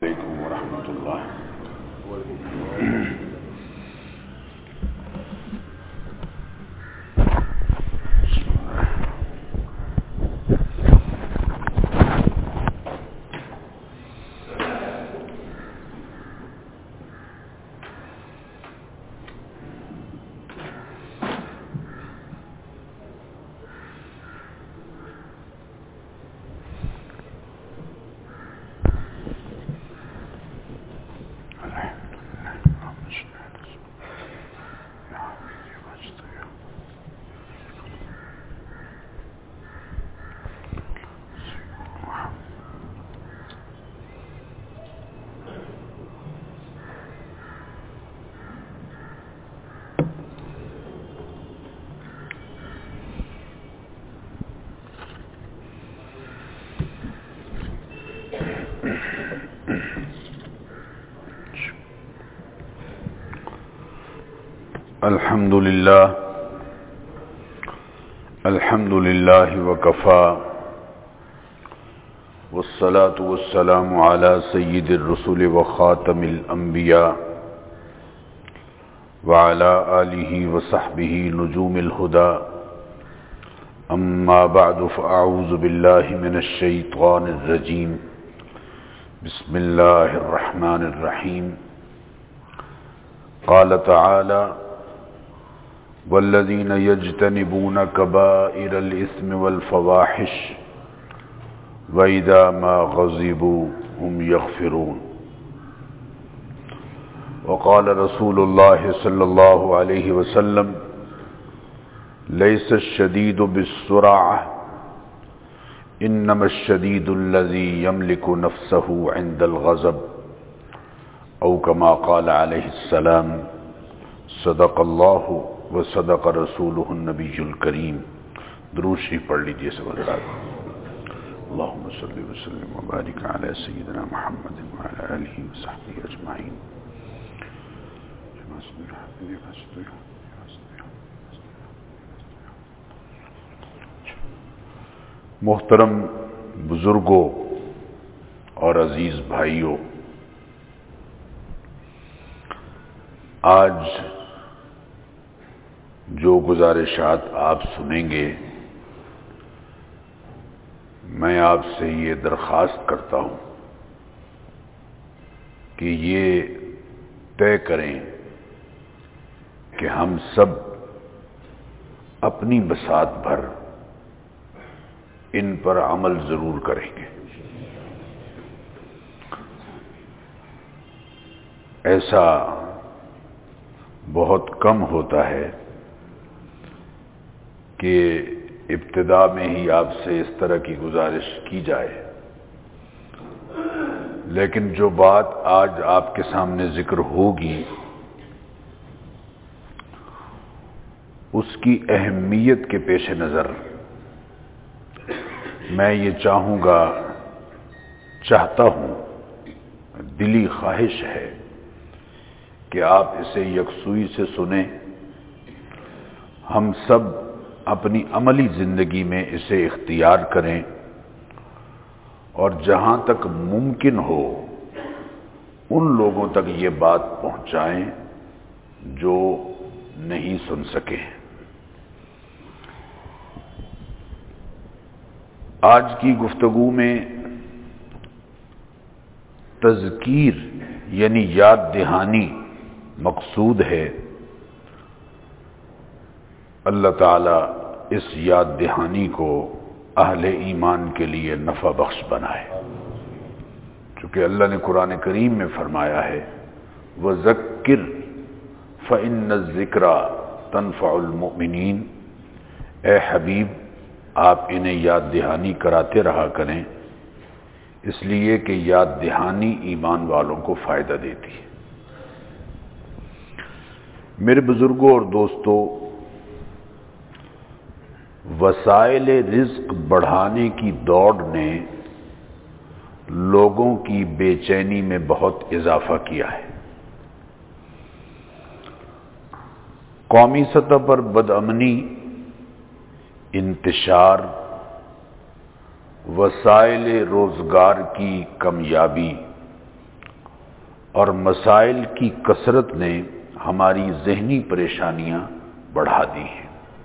علیکم ورحمۃ اللہ۔ الحمد للہ وکفا والصلاة والسلام علی سید الرسل وخاتم الانبیاء وعلی آلہ وصحبہ نجوم الہدى اما بعد فاعوذ باللہ من الشیطان الرجیم بسم اللہ الرحمن الرحیم قال تعالی والذین یجتنبون کبائر الإثم والفواحش وإذا ما غضبوا هم یغفرون وقال رسول اللہ صلی اللہ علیہ وسلم لیس الشدید بالسرعة انما الشدید الذی یملک نفسه عند الغضب او کما قال علیہ السلام صدق اللہ وصدق رسولہ النبی الکریم۔ درود شریف پڑھ لیجیے سب حضرات۔ اللہم صلی وسلم وبارک علی سیدنا محمد وعلی آلہ وصحبہ اجمعین۔ محترم بزرگوں اور عزیز بھائیوں، آج جو گزارشات آپ سنیں گے، میں آپ سے یہ درخواست کرتا ہوں کہ یہ طے کریں کہ ہم سب اپنی بساط بھر ان پر عمل ضرور کریں گے۔ ایسا بہت کم ہوتا ہے کہ ابتدا میں ہی آپ سے اس طرح کی گزارش کی جائے، لیکن جو بات آج آپ کے سامنے ذکر ہوگی اس کی اہمیت کے پیش نظر میں یہ چاہتا ہوں، دلی خواہش ہے کہ آپ اسے یکسوئی سے سنیں، ہم سب اپنی عملی زندگی میں اسے اختیار کریں اور جہاں تک ممکن ہو ان لوگوں تک یہ بات پہنچائیں جو نہیں سن سکے۔ آج کی گفتگو میں تذکیر یعنی یاد دہانی مقصود ہے۔ اللہ تعالیٰ اس یاد دہانی کو اہل ایمان کے لیے نفع بخش بنائے، چونکہ اللہ نے قرآن کریم میں فرمایا ہے وَذَكِّرْ فَإِنَّ الذِّكْرَى تَنفَعُ الْمُؤْمِنِينَ، اے حبیب آپ انہیں یاد دہانی کراتے رہا کریں، اس لیے کہ یاد دہانی ایمان والوں کو فائدہ دیتی ہے۔ میرے بزرگوں اور دوستوں، وسائل رزق بڑھانے کی دوڑ نے لوگوں کی بے چینی میں بہت اضافہ کیا ہے۔ قومی سطح پر بدامنی، انتشار، وسائل روزگار کی کمیابی اور مسائل کی کثرت نے ہماری ذہنی پریشانیاں بڑھا دی ہیں۔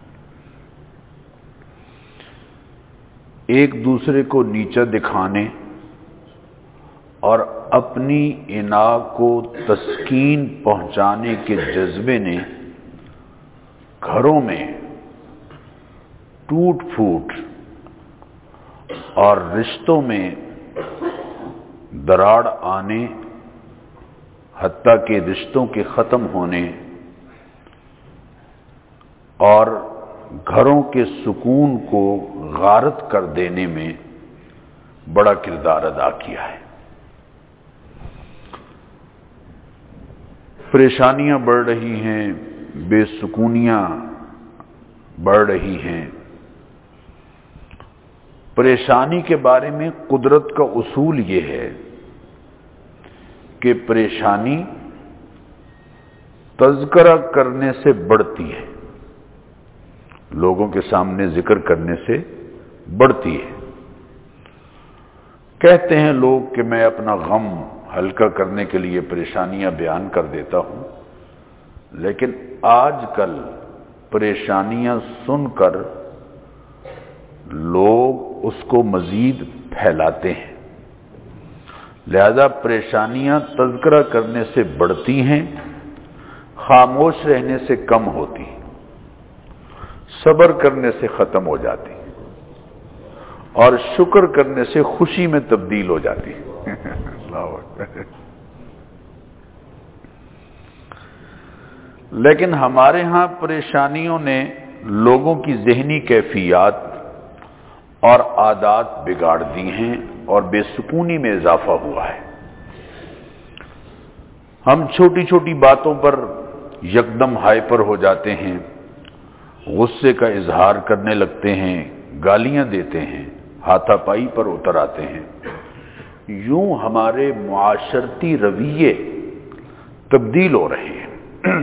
ایک دوسرے کو نیچا دکھانے اور اپنی انا کو تسکین پہنچانے کے جذبے نے گھروں میں ٹوٹ پھوٹ اور رشتوں میں دراڑ آنے، حتیٰ کہ رشتوں کے ختم ہونے اور گھروں کے سکون کو غارت کر دینے میں بڑا کردار ادا کیا ہے۔ پریشانیاں بڑھ رہی ہیں، بے سکونیاں بڑھ رہی ہیں۔ پریشانی کے بارے میں قدرت کا اصول یہ ہے کہ پریشانی تذکرہ کرنے سے بڑھتی ہے، لوگوں کے سامنے ذکر کرنے سے بڑھتی ہے۔ کہتے ہیں لوگ کہ میں اپنا غم ہلکا کرنے کے لیے پریشانیاں بیان کر دیتا ہوں، لیکن آج کل پریشانیاں سن کر لوگ اس کو مزید پھیلاتے ہیں، لہذا پریشانیاں تذکرہ کرنے سے بڑھتی ہیں، خاموش رہنے سے کم ہوتی، صبر کرنے سے ختم ہو جاتی اور شکر کرنے سے خوشی میں تبدیل ہو جاتی۔ اللہ اکبر۔ لیکن ہمارے ہاں پریشانیوں نے لوگوں کی ذہنی کیفیات اور عادات بگاڑ دی ہیں اور بے سکونی میں اضافہ ہوا ہے۔ ہم چھوٹی چھوٹی باتوں پر یکدم ہائپر ہو جاتے ہیں، غصے کا اظہار کرنے لگتے ہیں، گالیاں دیتے ہیں، ہاتھا پائی پر اتر آتے ہیں۔ یوں ہمارے معاشرتی رویے تبدیل ہو رہے ہیں۔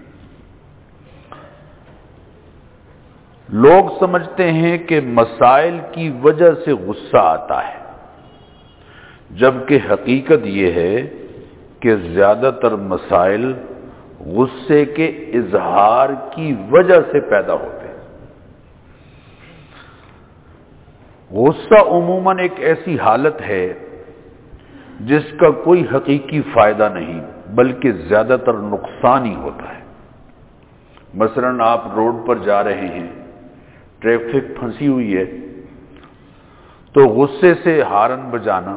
لوگ سمجھتے ہیں کہ مسائل کی وجہ سے غصہ آتا ہے، جبکہ حقیقت یہ ہے کہ زیادہ تر مسائل غصے کے اظہار کی وجہ سے پیدا ہوتے ہیں۔ غصہ عموماً ایک ایسی حالت ہے جس کا کوئی حقیقی فائدہ نہیں بلکہ زیادہ تر نقصان ہی ہوتا ہے۔ مثلاً آپ روڈ پر جا رہے ہیں، ٹریفک پھنسی ہوئی ہے، تو غصے سے ہارن بجانا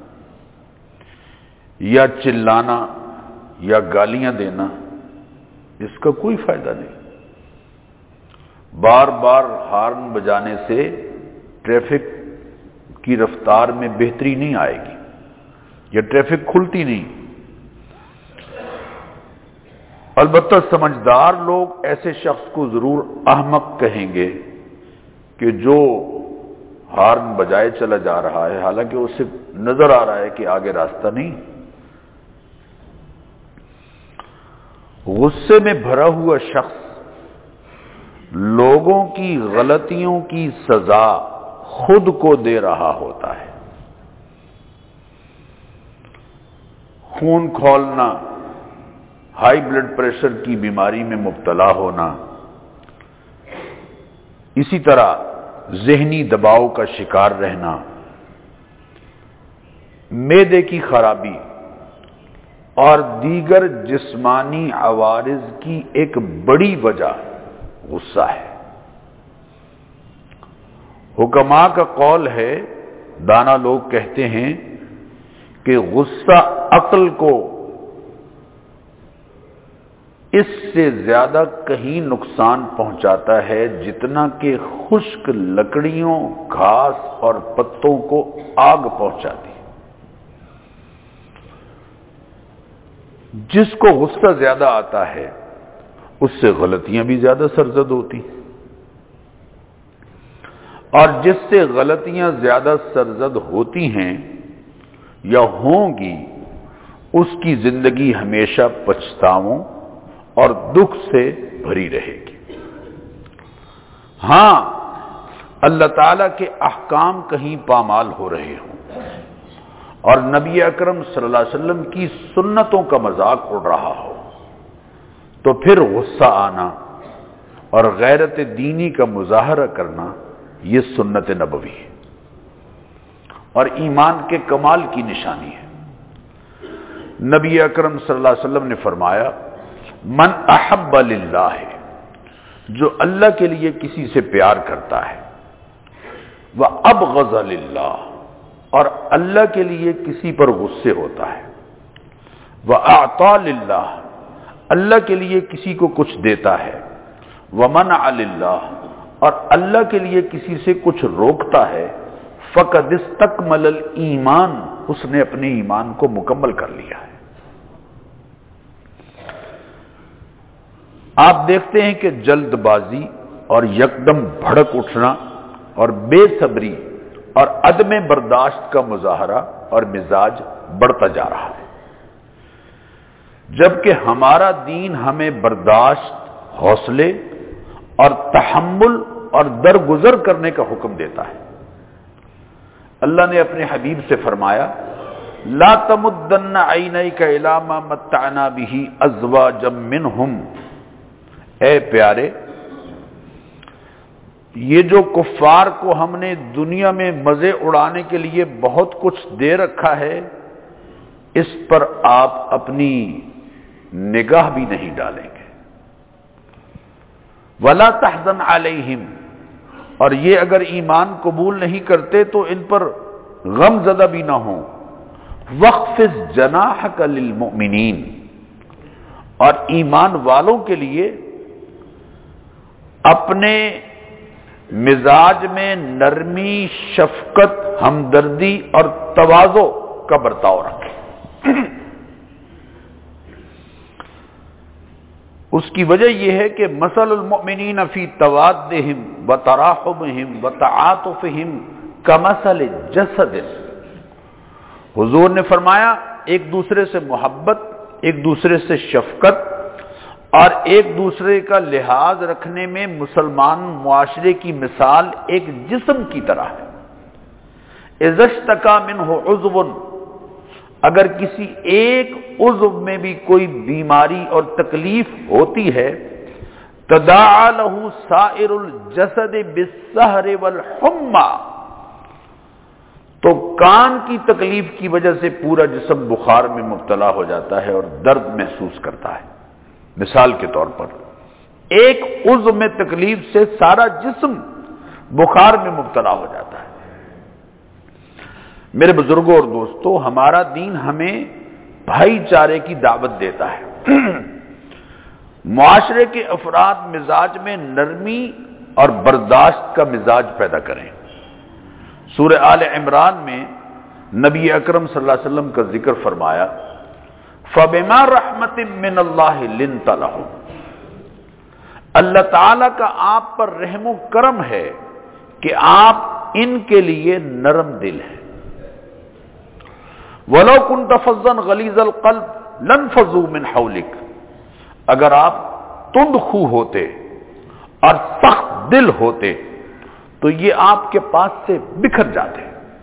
یا چلانا یا گالیاں دینا اس کا کوئی فائدہ نہیں۔ بار بار ہارن بجانے سے ٹریفک کی رفتار میں بہتری نہیں آئے گی یا ٹریفک کھلتی نہیں۔ البتہ سمجھدار لوگ ایسے شخص کو ضرور احمق کہیں گے کہ جو ہارن بجائے چلا جا رہا ہے حالانکہ اسے نظر آ رہا ہے کہ آگے راستہ نہیں۔ غصے میں بھرا ہوا شخص لوگوں کی غلطیوں کی سزا خود کو دے رہا ہوتا ہے۔ خون کھولنا، ہائی بلڈ پریشر کی بیماری میں مبتلا ہونا، اسی طرح ذہنی دباؤ کا شکار رہنا، معدے کی خرابی اور دیگر جسمانی عوارض کی ایک بڑی وجہ غصہ ہے۔ حکماء کا قول ہے، دانا لوگ کہتے ہیں کہ غصہ عقل کو اس سے زیادہ کہیں نقصان پہنچاتا ہے جتنا کہ خشک لکڑیوں، گھاس اور پتوں کو آگ پہنچاتی ہے۔ جس کو غصہ زیادہ آتا ہے اس سے غلطیاں بھی زیادہ سرزد ہوتی، اور جس سے غلطیاں زیادہ سرزد ہوتی ہیں یا ہوں گی اس کی زندگی ہمیشہ پچھتاووں اور دکھ سے بھری رہے گی۔ ہاں، اللہ تعالی کے احکام کہیں پامال ہو رہے ہوں اور نبی اکرم صلی اللہ علیہ وسلم کی سنتوں کا مذاق اڑ رہا ہو تو پھر غصہ آنا اور غیرت دینی کا مظاہرہ کرنا یہ سنت نبوی ہے اور ایمان کے کمال کی نشانی ہے۔ نبی اکرم صلی اللہ علیہ وسلم نے فرمایا من احب للہ، جو اللہ کے لیے کسی سے پیار کرتا ہے، وابغض للہ، اور اللہ کے لیے کسی پر غصے ہوتا ہے، واعطى للہ، اللہ کے لیے کسی کو کچھ دیتا ہے، ومنع للہ، اور اللہ کے لیے کسی سے کچھ روکتا ہے، فقد استکمل الایمان، اس نے اپنے ایمان کو مکمل کر لیا ہے۔ آپ دیکھتے ہیں کہ جلد بازی اور یکدم بھڑک اٹھنا اور بے صبری اور عدم برداشت کا مظاہرہ اور مزاج بڑھتا جا رہا ہے، جبکہ ہمارا دین ہمیں برداشت، حوصلے اور تحمل اور درگزر کرنے کا حکم دیتا ہے۔ اللہ نے اپنے حبیب سے فرمایا لا تمدن عینیک الی ما متعنا به ازواجا منہم، اے پیارے، یہ جو کفار کو ہم نے دنیا میں مزے اڑانے کے لیے بہت کچھ دے رکھا ہے، اس پر آپ اپنی نگاہ بھی نہیں ڈالیں گے۔ وَلَا تَحْزَنْ عَلَيْهِمْ، اور یہ اگر ایمان قبول نہیں کرتے تو ان پر غم زدہ بھی نہ ہوں۔ وَاخْفِضْ جَنَاحَكَ لِلْمُؤْمِنِينَ، اور ایمان والوں کے لیے اپنے مزاج میں نرمی، شفقت، ہمدردی اور تواضع کا برتاؤ رکھیں۔ اس کی وجہ یہ ہے کہ مثل المؤمنین فی توادہم وتراحمہم وتعاطفہم کمثل جسد، حضور نے فرمایا ایک دوسرے سے محبت، ایک دوسرے سے شفقت اور ایک دوسرے کا لحاظ رکھنے میں مسلمان معاشرے کی مثال ایک جسم کی طرح ہے۔ اذا اشتکا منہ عضو، اگر کسی ایک عضو میں بھی کوئی بیماری اور تکلیف ہوتی ہے، تداعى له سائر الجسد بالسہر والحمى، تو کان کی تکلیف کی وجہ سے پورا جسم بخار میں مبتلا ہو جاتا ہے اور درد محسوس کرتا ہے۔ مثال کے طور پر ایک عضو میں تکلیف سے سارا جسم بخار میں مبتلا ہو جاتا ہے۔ میرے بزرگوں اور دوستو، ہمارا دین ہمیں بھائی چارے کی دعوت دیتا ہے۔ معاشرے کے افراد مزاج میں نرمی اور برداشت کا مزاج پیدا کریں۔ سورہ آل عمران میں نبی اکرم صلی اللہ علیہ وسلم کا ذکر فرمایا فَبِمَا رَحْمَةٍ مِّنَ اللَّهِ لِنْتَ لَهُمْ، اللہ تعالیٰ کا آپ پر رحم و کرم ہے کہ آپ ان کے لیے نرم دل ہیں۔ وَلَوْ كُنْتَ فَظًّا غَلِيظَ الْقَلْبِ لَانفَضُّوا مِنْ حَوْلِكَ، اگر آپ تند خو ہوتے اور سخت دل ہوتے تو یہ آپ کے پاس سے بکھر جاتے۔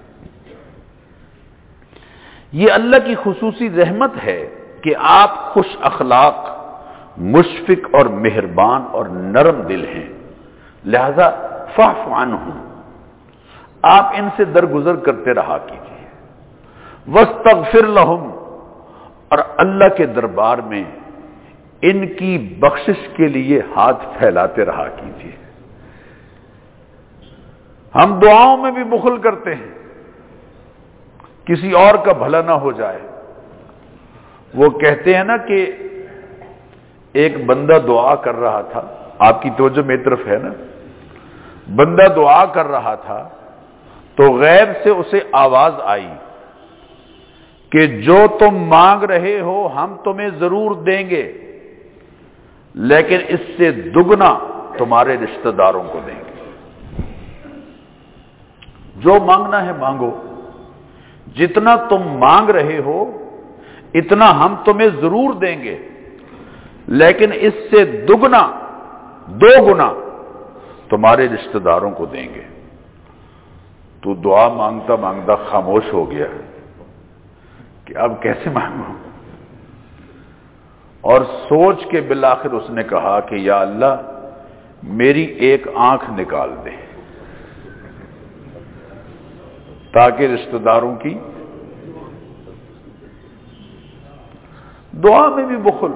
یہ اللہ کی خصوصی رحمت ہے کہ آپ خوش اخلاق، مشفق اور مہربان اور نرم دل ہیں، لہذا فاعف عنہم، آپ ان سے درگزر کرتے رہا کیجیے۔ واستغفر لہم، اور اللہ کے دربار میں ان کی بخشش کے لیے ہاتھ پھیلاتے رہا کیجیے۔ ہم دعاؤں میں بھی بخل کرتے ہیں، کسی اور کا بھلا نہ ہو جائے۔ وہ کہتے ہیں نا کہ ایک بندہ دعا کر رہا تھا، آپ کی توجہ میری طرف ہے نا، بندہ دعا کر رہا تھا تو غیب سے اسے آواز آئی کہ جو تم مانگ رہے ہو ہم تمہیں ضرور دیں گے، لیکن اس سے دگنا تمہارے رشتہ داروں کو دیں گے۔ جو مانگنا ہے مانگو، جتنا تم مانگ رہے ہو اتنا ہم تمہیں ضرور دیں گے، لیکن اس سے دگنا، دو گنا تمہارے رشتہ داروں کو دیں گے۔ تو دعا مانگتا مانگتا خاموش ہو گیا، کہ اب کیسے مانگوں؟ اور سوچ کے بالآخر اس نے کہا کہ یا اللہ میری ایک آنکھ نکال دے تاکہ رشتہ داروں کی دعا میں بھی بخل۔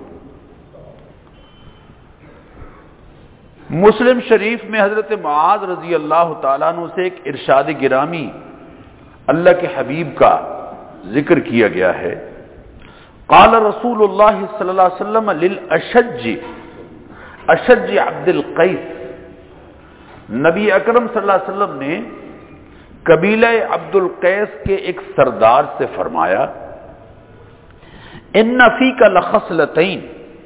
مسلم شریف میں حضرت معاذ رضی اللہ تعالیٰ عنہ سے ایک ارشاد گرامی اللہ کے حبیب کا ذکر کیا گیا ہے۔ قال رسول اللہ صلی اللہ علیہ وسلم للاشج اشج عبد القیس، نبی اکرم صلی اللہ علیہ وسلم نے قبیلہ عبد القیس کے ایک سردار سے فرمایا ان فیک لخصلتین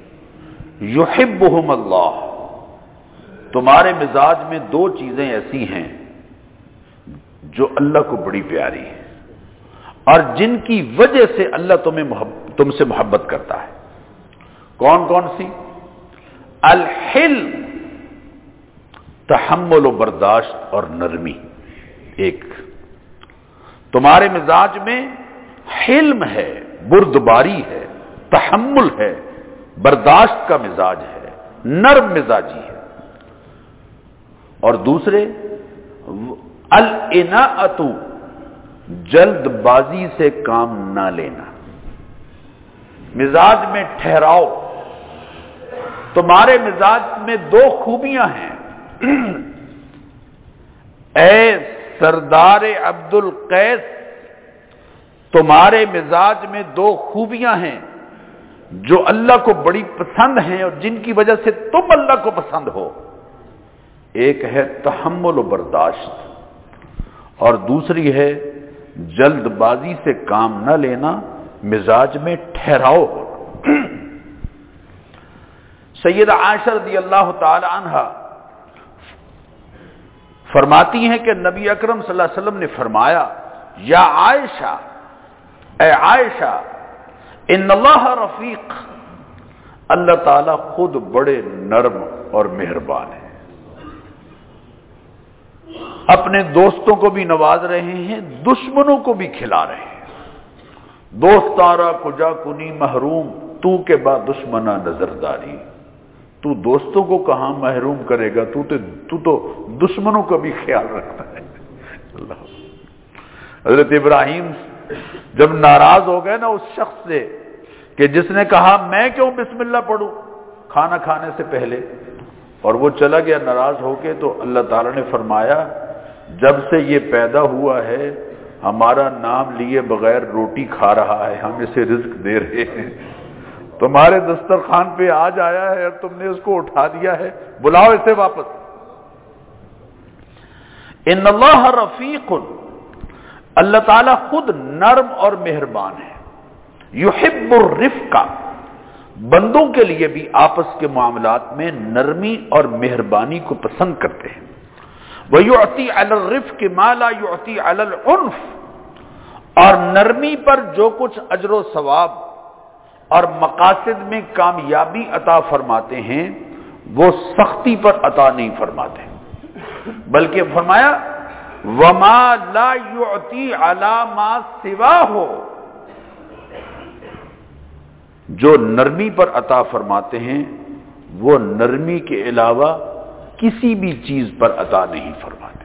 یحبہم اللہ، تمہارے مزاج میں دو چیزیں ایسی ہیں جو اللہ کو بڑی پیاری ہیں اور جن کی وجہ سے اللہ تم سے محبت کرتا ہے۔ کون کون سی؟ الحلم، تحمل و برداشت اور نرمی۔ ایک تمہارے مزاج میں حلم ہے، بردباری ہے، تحمل ہے، برداشت کا مزاج ہے، نرم مزاجی ہے۔ اور دوسرے الاناءۃ، جلد بازی سے کام نہ لینا، مزاج میں ٹھہراؤ۔ تمہارے مزاج میں دو خوبیاں ہیں اے سردار عبد القیس، تمہارے مزاج میں دو خوبیاں ہیں جو اللہ کو بڑی پسند ہیں اور جن کی وجہ سے تم اللہ کو پسند ہو۔ ایک ہے تحمل و برداشت اور دوسری ہے جلد بازی سے کام نہ لینا، مزاج میں ٹھہراؤ ہونا۔ سیدہ عائشہ رضی اللہ تعالی عنہا فرماتی ہیں کہ نبی اکرم صلی اللہ علیہ وسلم نے فرمایا یا عائشہ، اے عائشہ، ان اللہ رفیق، اللہ تعالیٰ خود بڑے نرم اور مہربان ہے، اپنے دوستوں کو بھی نواز رہے ہیں، دشمنوں کو بھی کھلا رہے ہیں۔ دوستارا کجا کنی محروم، تو کے بعد دشمنا نظرداری، تو دوستوں کو کہاں محروم کرے گا، تو تو دشمنوں کا بھی خیال رکھتا ہے۔ اللہ، حضرت ابراہیم جب ناراض ہو گئے نا اس شخص سے کہ جس نے کہا میں کیوں بسم اللہ پڑھوں کھانا کھانے سے پہلے، اور وہ چلا گیا ناراض ہو کے، تو اللہ تعالی نے فرمایا جب سے یہ پیدا ہوا ہے ہمارا نام لیے بغیر روٹی کھا رہا ہے، ہم اسے رزق دے رہے ہیں، تمہارے دسترخوان پہ آج آیا ہے اور تم نے اس کو اٹھا دیا ہے، بلاؤ اسے واپس۔ ان اللہ رفیق، اللہ تعالیٰ خود نرم اور مہربان ہے۔ یحب الرفق، بندوں کے لیے بھی آپس کے معاملات میں نرمی اور مہربانی کو پسند کرتے ہیں۔ وَيُعْطِي عَلَى الرِّفْقِ مَا لَا يُعْطِي عَلَى الْعُنْفِ، اور نرمی پر جو کچھ اجر و ثواب اور مقاصد میں کامیابی عطا فرماتے ہیں وہ سختی پر عطا نہیں فرماتے، بلکہ فرمایا وَمَا لَا يُعْطِي عَلَى مَا سِوَاهُ، جو نرمی پر عطا فرماتے ہیں وہ نرمی کے علاوہ کسی بھی چیز پر عطا نہیں فرماتے۔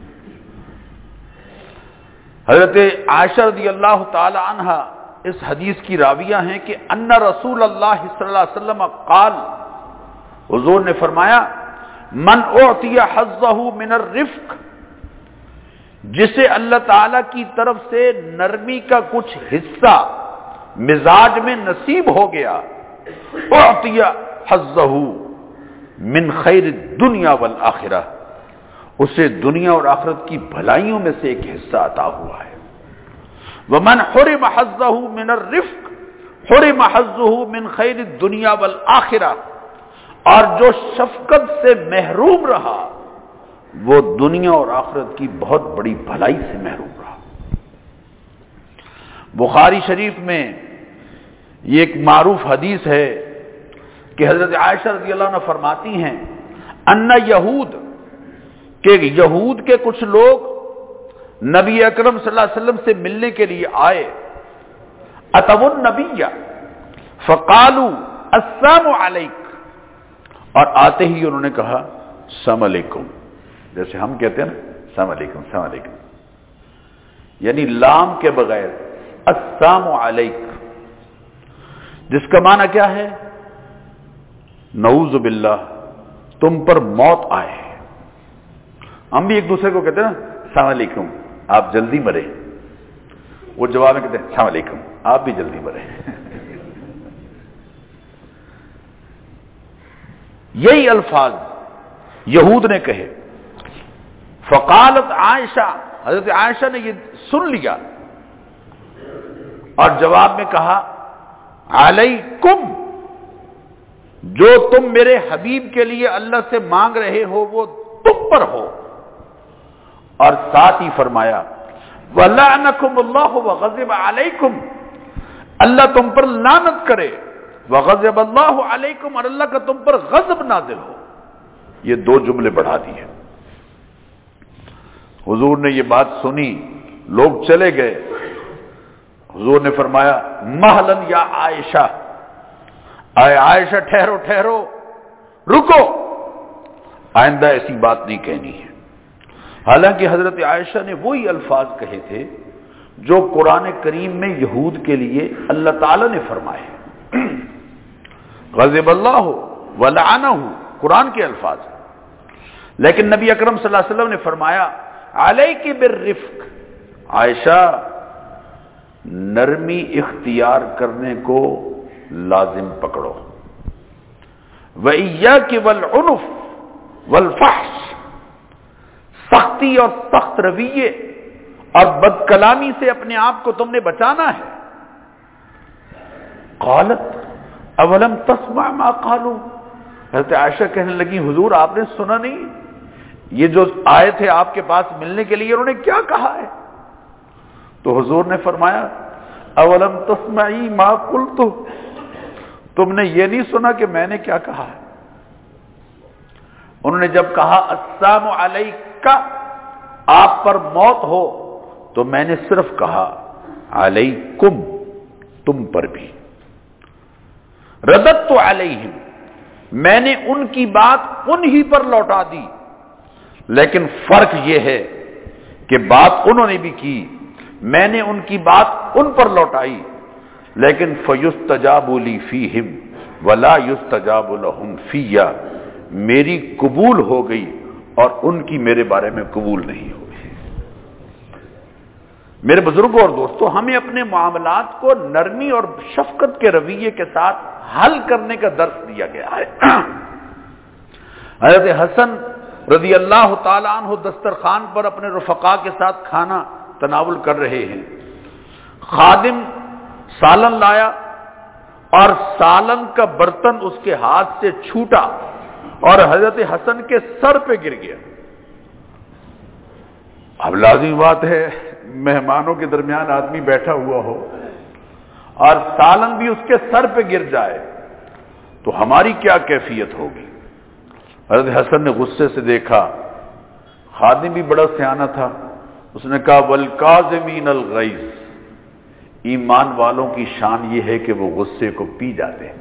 حضرت عائشہ رضی اللہ تعالی عنہا اس حدیث کی راویہ ہیں کہ ان رسول اللہ صلی اللہ علیہ وسلم قال، حضور نے فرمایا من اعطی حظہ من الرفق، جسے اللہ تعالی کی طرف سے نرمی کا کچھ حصہ مزاج میں نصیب ہو گیا، اعطی حظہ من خیر الدنیا والآخرہ، اسے دنیا اور آخرت کی بھلائیوں میں سے ایک حصہ عطا ہوا ہے۔ ومن حرم حظہ من الرفق حرم حظہ من خیر الدنیا والآخرہ، اور جو شفقت سے محروم رہا وہ دنیا اور آخرت کی بہت بڑی بھلائی سے محروم رہا۔ بخاری شریف میں یہ ایک معروف حدیث ہے کہ حضرت عائشہ رضی اللہ عنہ فرماتی ہیں ان یہود، کہ یہود کے کچھ لوگ نبی اکرم صلی اللہ علیہ وسلم سے ملنے کے لیے آئے اتوا النبی فقالوا السلام علیک، اور آتے ہی انہوں نے کہا السلام علیکم، جیسے ہم کہتے ہیں نا السلام علیکم السلام علیکم، یعنی لام کے بغیر السلام علیک، جس کا معنی کیا ہے؟ نعوذ باللہ تم پر موت آئے۔ ہم بھی ایک دوسرے کو کہتے ہیں نا السلام علیکم آپ جلدی مرے، وہ جواب میں کہتے ہیں السلام علیکم آپ بھی جلدی مرے۔ یہی الفاظ یہود نے کہے۔ فقالت عائشہ، حضرت عائشہ نے یہ سن لیا اور جواب میں کہا علیکم، جو تم میرے حبیب کے لیے اللہ سے مانگ رہے ہو وہ تم پر ہو، اور ساتھ ہی فرمایا وَلَعْنَكُمُ اللَّهُ وَغَضِبَ عَلَيْكُمْ، اللہ تم پر لعنت کرے، وَغَضِبَ اللَّهُ عَلَيْكُمْ، اور اللہ کا تم پر غضب نازل ہو۔ یہ دو جملے بڑھا دیے۔ حضور نے یہ بات سنی، لوگ چلے گئے، حضور نے فرمایا مہلن یا عائشہ، اے عائشہ ٹھہرو ٹھہرو رکو، آئندہ ایسی بات نہیں کہنی ہے۔ حالانکہ حضرت عائشہ نے وہی الفاظ کہے تھے جو قرآن کریم میں یہود کے لیے اللہ تعالی نے فرمائے ہیں۔ غضب اللہ ولعنہ قرآن کے الفاظ، لیکن نبی اکرم صلی اللہ علیہ وسلم نے فرمایا علیک بالرفق، عائشہ نرمی اختیار کرنے کو لازم پکڑو، وَإِيَّاكِ وَالْعُنُفِ وَالْفَحْشِ، سختی اور سخت رویے اور بد کلامی سے اپنے آپ کو تم نے بچانا ہے۔ قالت اولم تسمع ما قالوا، حضرت عائشہ کہنے لگی حضور آپ نے سنا نہیں یہ جو آئے تھے آپ کے پاس ملنے کے لیے انہوں نے کیا کہا ہے؟ تو حضور نے فرمایا اولم تسمعی ما قلت، تم نے یہ نہیں سنا کہ میں نے کیا کہا ہے؟ انہوں نے جب کہا السلام علیکہ آپ پر موت ہو، تو میں نے صرف کہا علیکم تم پر بھی۔ رددت علیہم، میں نے ان کی بات انہی پر لوٹا دی، لیکن فرق یہ ہے کہ بات انہوں نے بھی کی، میں نے ان کی بات ان پر لوٹائی، لیکن فَيُسْتَجَابُ لِي فِيهِمْ وَلَا يُسْتَجَابُ لَهُمْ فِيَّ، میری قبول ہو گئی اور ان کی میرے بارے میں قبول نہیں ہوئی۔ میرے بزرگوں اور دوستوں، ہمیں اپنے معاملات کو نرمی اور شفقت کے رویے کے ساتھ حل کرنے کا درس دیا گیا ہے۔ حضرت حسن رضی اللہ تعالی عنہ دسترخوان پر اپنے رفقا کے ساتھ کھانا تناول کر رہے ہیں، خادم سالن لایا اور سالن کا برتن اس کے ہاتھ سے چھوٹا اور حضرت حسن کے سر پہ گر گیا۔ اب لازمی بات ہے مہمانوں کے درمیان آدمی بیٹھا ہوا ہو اور سالن بھی اس کے سر پہ گر جائے تو ہماری کیا کیفیت ہوگی؟ حضرت حسن نے غصے سے دیکھا، خادم بھی بڑا سیانہ تھا، اس نے کہا والکاظمین الغیظ، ایمان والوں کی شان یہ ہے کہ وہ غصے کو پی جاتے ہیں۔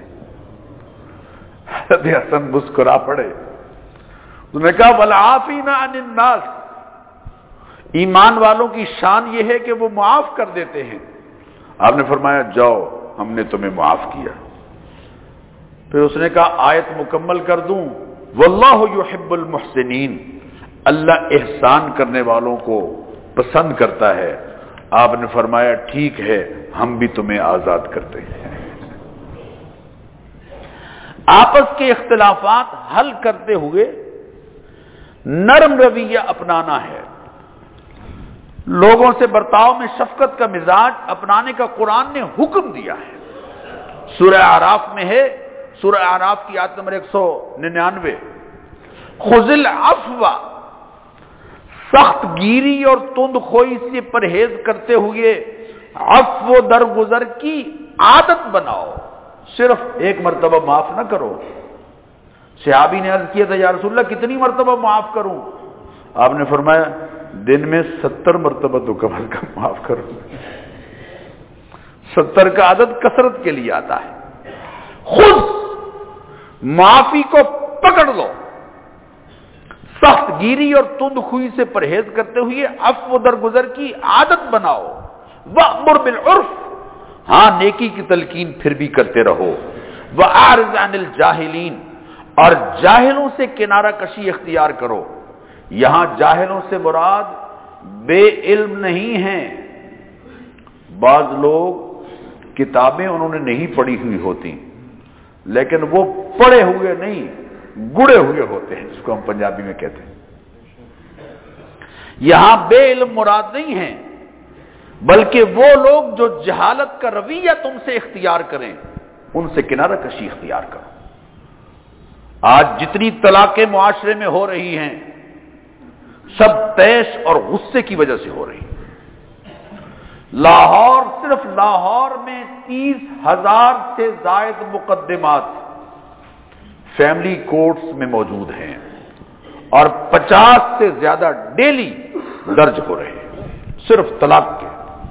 حضرت حسن مسکرا پڑے، اس نے کہا والعافین عن الناس، ایمان والوں کی شان یہ ہے کہ وہ معاف کر دیتے ہیں۔ آپ نے فرمایا جاؤ ہم نے تمہیں معاف کیا۔ پھر اس نے کہا آیت مکمل کر دوں، واللہ یحب المحسنین، اللہ احسان کرنے والوں کو پسند کرتا ہے۔ آپ نے فرمایا ٹھیک ہے ہم بھی تمہیں آزاد کرتے ہیں۔ آپس کے اختلافات حل کرتے ہوئے نرم رویہ اپنانا ہے، لوگوں سے برتاؤ میں شفقت کا مزاج اپنانے کا قرآن نے حکم دیا ہے۔ سورہ اعراف میں ہے، سورہ اعراف کی آیت نمبر 199، خذ العفو، سخت گیری اور تند خوئی سے پرہیز کرتے ہوئے عفو درگزر کی عادت بناؤ، صرف ایک مرتبہ معاف نہ کرو۔ صحابی نے عرض کیا تھا یا رسول اللہ کتنی مرتبہ معاف کروں؟ آپ نے فرمایا دن میں 70 مرتبہ تو کم از کم معاف کرو۔ 70 کا عدد کثرت کے لیے آتا ہے. خود معافی کو پکڑ لو، سخت گیری اور تند خوئی سے پرہیز کرتے ہوئے عفو درگزر کی عادت بناؤ. وَأْمُرْ بِالْعُرْفِ، ہاں نیکی کی تلقین پھر بھی کرتے رہو. وَأَعْرِضْ عَنِ الْجَاهِلِينَ، اور جاہلوں سے کنارہ کشی اختیار کرو. یہاں جاہلوں سے مراد بے علم نہیں ہیں. بعض لوگ کتابیں انہوں نے نہیں پڑھی ہوئی ہوتی لیکن وہ پڑھے ہوئے نہیں گڑے ہوئے ہوتے ہیں، جس کو ہم پنجابی میں کہتے ہیں. یہاں بے علم مراد نہیں ہے بلکہ وہ لوگ جو جہالت کا رویہ تم سے اختیار کریں ان سے کنارہ کشی اختیار کرو. آج جتنی طلاقیں معاشرے میں ہو رہی ہیں سب طیش اور غصے کی وجہ سے ہو رہی ہیں. لاہور، صرف لاہور میں 30,000 سے زائد مقدمات فیملی کورٹس میں موجود ہیں اور 50 سے زیادہ ڈیلی درج ہو رہے ہیں صرف طلاق کے.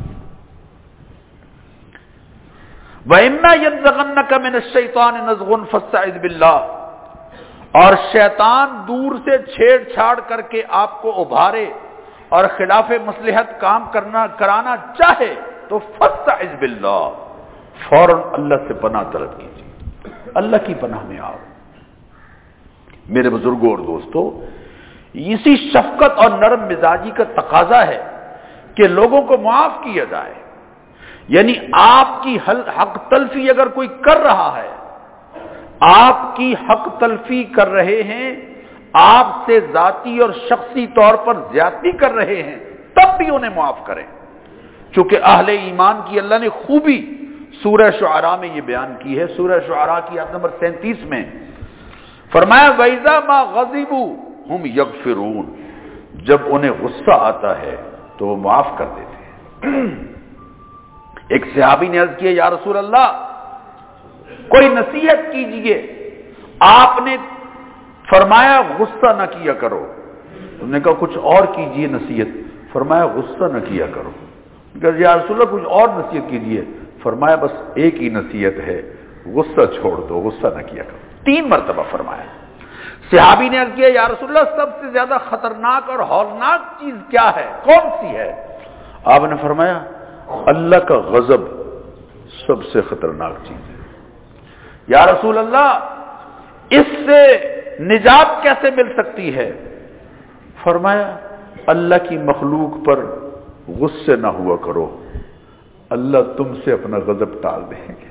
وَإِمَّا يَنزَغَنَّكَ مِنَ الشَّيْطَانِ نَزْغٌ فَاسْتَعِذْ بِاللَّهِ، اور شیطان دور سے چھیڑ چھاڑ کر کے آپ کو ابھارے اور خلاف مصلحت کام کرانا چاہے تو فاستعذ باللہ، فوراً اللہ سے پناہ طلب کیجیے، اللہ کی پناہ میں آؤ. میرے بزرگوں اور دوستو، اسی شفقت اور نرم مزاجی کا تقاضا ہے کہ لوگوں کو معاف کیا جائے. یعنی آپ کی حق تلفی اگر کوئی کر رہا ہے، آپ کی حق تلفی کر رہے ہیں، آپ سے ذاتی اور شخصی طور پر زیادتی کر رہے ہیں، تب بھی انہیں معاف کریں. چونکہ اہل ایمان کی اللہ نے خوبی سورہ شعراء میں یہ بیان کی ہے. سورہ شعراء کی آیت نمبر 37 میں فرمایا وَإِذَا مَا غَضِبُوا هُمْ يَغْفِرُونَ، جب انہیں غصہ آتا ہے تو وہ معاف کر دیتے ہیں. ایک صحابی نے عرض کیا یا رسول اللہ کوئی نصیحت کیجئے. آپ نے فرمایا غصہ نہ کیا کرو. انہوں نے کہا کچھ اور کیجئے نصیحت. فرمایا غصہ نہ کیا کرو. کہ یا رسول اللہ کچھ اور نصیحت کیجئے. فرمایا بس ایک ہی نصیحت ہے، غصہ چھوڑ دو، غصہ نہ کیا کرو. 3 مرتبہ فرمایا. صحابی نے عرض کیا یا رسول اللہ سب سے زیادہ خطرناک اور ہولناک چیز کیا ہے، کون سی ہے؟ آپ نے فرمایا اللہ کا غضب سب سے خطرناک چیز ہے. یا رسول اللہ اس سے نجات کیسے مل سکتی ہے؟ فرمایا اللہ کی مخلوق پر غصے نہ ہوا کرو، اللہ تم سے اپنا غضب ٹال دیں گے.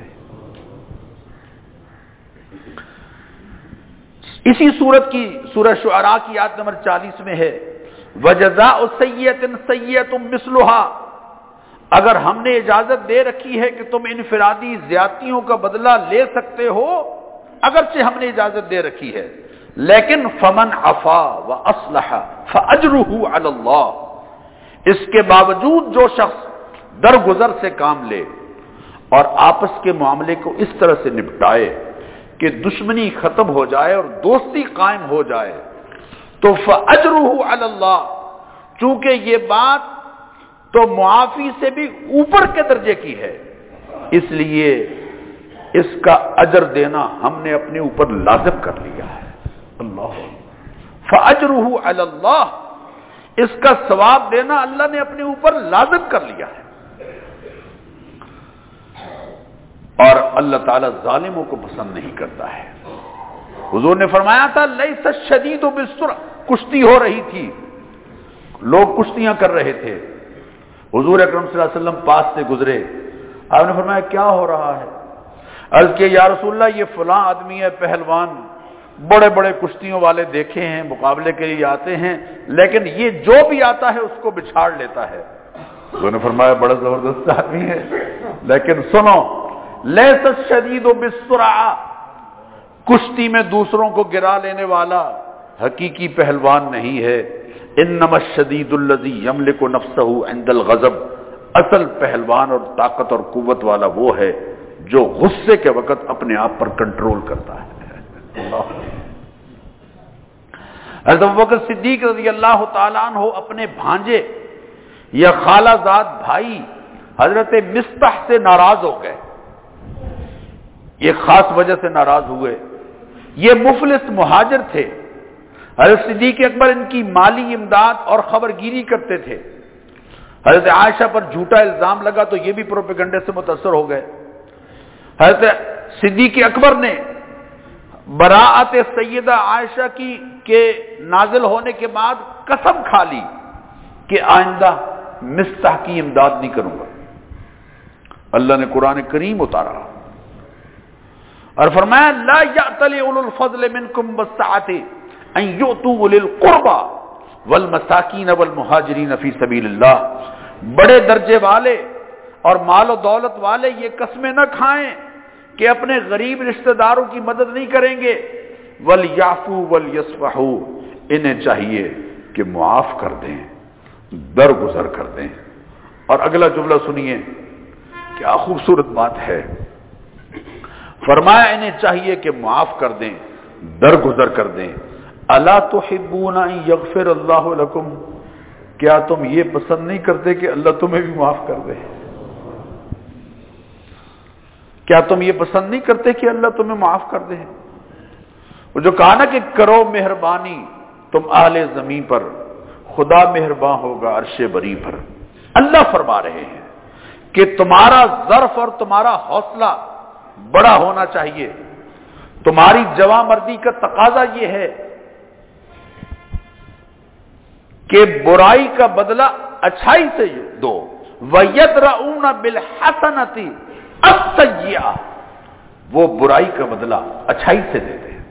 اسی سورت کی سورہ شعراء کی آیت نمبر 40 میں ہے وَجَزَاءُ سَيِّئَةٍ سَيِّئَةٌ مِثْلُهَا، اگر ہم نے اجازت دے رکھی ہے کہ تم انفرادی زیادتیوں کا بدلہ لے سکتے ہو، اگرچہ ہم نے اجازت دے رکھی ہے، لیکن فَمَنْ عَفَا وَأَصْلَحَ فَأَجْرُهُ عَلَى اللَّهِ، اس کے باوجود جو شخص درگزر سے کام لے اور آپس کے معاملے کو اس طرح سے نپٹائے کہ دشمنی ختم ہو جائے اور دوستی قائم ہو جائے تو فَأَجْرُهُ عَلَى اللَّهِ، چونکہ یہ بات تو معافی سے بھی اوپر کے درجے کی ہے، اس لیے اس کا اجر دینا ہم نے اپنے اوپر لازم کر لیا ہے. اللہ فَأَجْرُهُ عَلَى اللَّهِ، اس کا ثواب دینا اللہ نے اپنے اوپر لازم کر لیا ہے. اور اللہ تعالیٰ ظالموں کو پسند نہیں کرتا ہے. حضور نے فرمایا تھا لَيْسَ الشَّدِيدُ بِالسُّرْعَةِ، کشتی ہو رہی تھی، لوگ کشتیاں کر رہے تھے، حضور اکرم صلی اللہ علیہ وسلم پاس سے گزرے. آپ نے فرمایا کیا ہو رہا ہے؟ عرض کیا یا رسول اللہ یہ فلاں آدمی ہے پہلوان، بڑے بڑے کشتیوں والے دیکھے ہیں، مقابلے کے لیے آتے ہیں، لیکن یہ جو بھی آتا ہے اس کو بچھاڑ لیتا ہے. انہوں نے فرمایا بڑا زبردست آدمی ہے، لیکن سنو لیس الشدید بالسرعہ، کشتی میں دوسروں کو گرا لینے والا حقیقی پہلوان نہیں ہے. انما الشدید الذی یملک نفسہ عند الغضب، اصل پہلوان اور طاقت اور قوت والا وہ ہے جو غصے کے وقت اپنے آپ پر کنٹرول کرتا ہے. حضرت ابوبکر صدیق رضی اللہ تعالیٰ عنہ اپنے بھانجے یا خالہ زاد بھائی حضرت مصطح سے ناراض ہو گئے، ایک خاص وجہ سے ناراض ہوئے۔ یہ مفلس مہاجر تھے، حضرت صدیق اکبر ان کی مالی امداد اور خبرگیری کرتے تھے۔ حضرت عائشہ پر جھوٹا الزام لگا تو یہ بھی پروپیگنڈے سے متاثر ہو گئے۔ حضرت صدیق اکبر نے براءت سیدہ عائشہ کی کے نازل ہونے کے بعد قسم کھا لی کہ آئندہ مصطح کی امداد نہیں کروں گا۔ اللہ نے قرآن کریم اتارا اور فرمایا لا یأتل اولو الفضل منکم والسعۃ ان یؤتوا اولي القربى والمساکین والمہاجرین فی سبیل اللہ، بڑے درجے والے اور مال و دولت والے یہ قسمیں نہ کھائیں کہ اپنے غریب رشتہ داروں کی مدد نہیں کریں گے، وَلْيَعْفُوا وَلْيَصْفَحُوا، انہیں چاہیے کہ معاف کر دیں، درگزر کر دیں۔ اور اگلا جملہ سنیے، کیا خوبصورت بات ہے، فرمایا انہیں چاہیے کہ معاف کر دیں، درگزر کر دیں۔ الا تحبون ان یغفر اللہ لکم، کیا تم یہ پسند نہیں کرتے کہ اللہ تمہیں بھی معاف کر دے؟ کیا تم یہ پسند نہیں کرتے کہ اللہ تمہیں معاف کر دے؟ وہ جو کہا نا کہ کرو مہربانی تم اہل زمین پر، خدا مہربان ہوگا عرش بری پر۔ اللہ فرما رہے ہیں کہ تمہارا ظرف اور تمہارا حوصلہ بڑا ہونا چاہیے، تمہاری جواں مردی کا تقاضا یہ ہے کہ برائی کا بدلہ اچھائی سے دو، وَيَدْرَؤُونَ بِالْحَسَنَةِ السَّيِّئَةَ، وہ برائی کا بدلہ اچھائی سے دیتے ہیں۔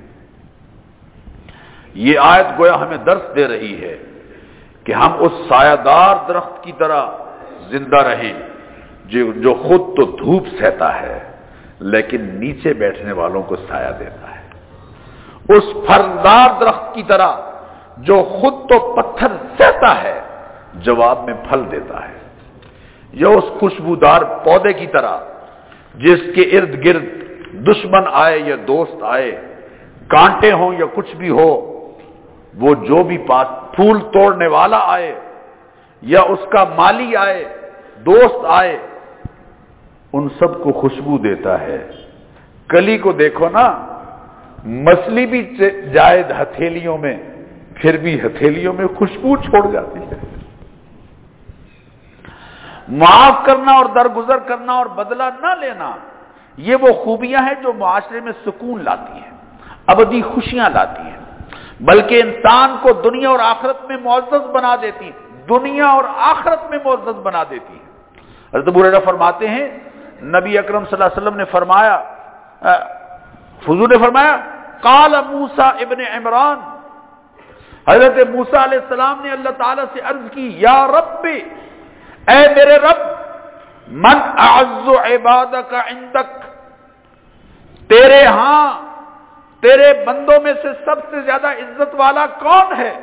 یہ آیت گویا ہمیں درس دے رہی ہے کہ ہم اس سایہ دار درخت کی طرح زندہ رہیں جو خود تو دھوپ سہتا ہے لیکن نیچے بیٹھنے والوں کو سایہ دیتا ہے، اس پھلدار درخت کی طرح جو خود تو پتھر سہتا ہے جواب میں پھل دیتا ہے، یا اس خوشبودار پودے کی طرح جس کے ارد گرد دشمن آئے یا دوست آئے، کانٹے ہوں یا کچھ بھی ہو، وہ جو بھی پاس پھول توڑنے والا آئے یا اس کا مالی آئے، دوست آئے، ان سب کو خوشبو دیتا ہے۔ کلی کو دیکھو نا، مچھلی بھی جائے ہتھیلیوں میں پھر بھی ہتھیلیوں میں خوشبو چھوڑ جاتی ہے۔ معاف کرنا اور درگزر کرنا اور بدلہ نہ لینا، یہ وہ خوبیاں ہیں جو معاشرے میں سکون لاتی ہیں، ابدی خوشیاں لاتی ہیں، بلکہ انسان کو دنیا اور آخرت میں معزز بنا دیتی ہیں، دنیا اور آخرت میں معزز بنا دیتی ہیں۔ حضرت ابو ہریرہ فرماتے ہیں نبی اکرم صلی اللہ علیہ وسلم نے فرمایا، حضور نے فرمایا قال موسیٰ ابن عمران، حضرت موسیٰ علیہ السلام نے اللہ تعالیٰ سے عرض کی یا رب، اے میرے رب، من اعز عبادک عندک، تیرے ہاں تیرے بندوں میں سے سب سے زیادہ عزت والا کون ہے؟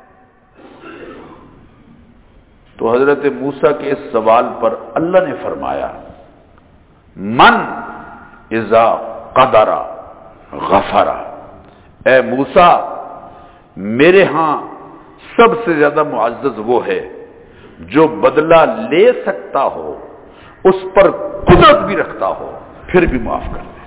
تو حضرت موسیٰ کے اس سوال پر اللہ نے فرمایا من اذا قدر غفر، اے موسیٰ میرے ہاں سب سے زیادہ معزز وہ ہے جو بدلہ لے سکتا ہو، اس پر قدرت بھی رکھتا ہو، پھر بھی معاف کر دے۔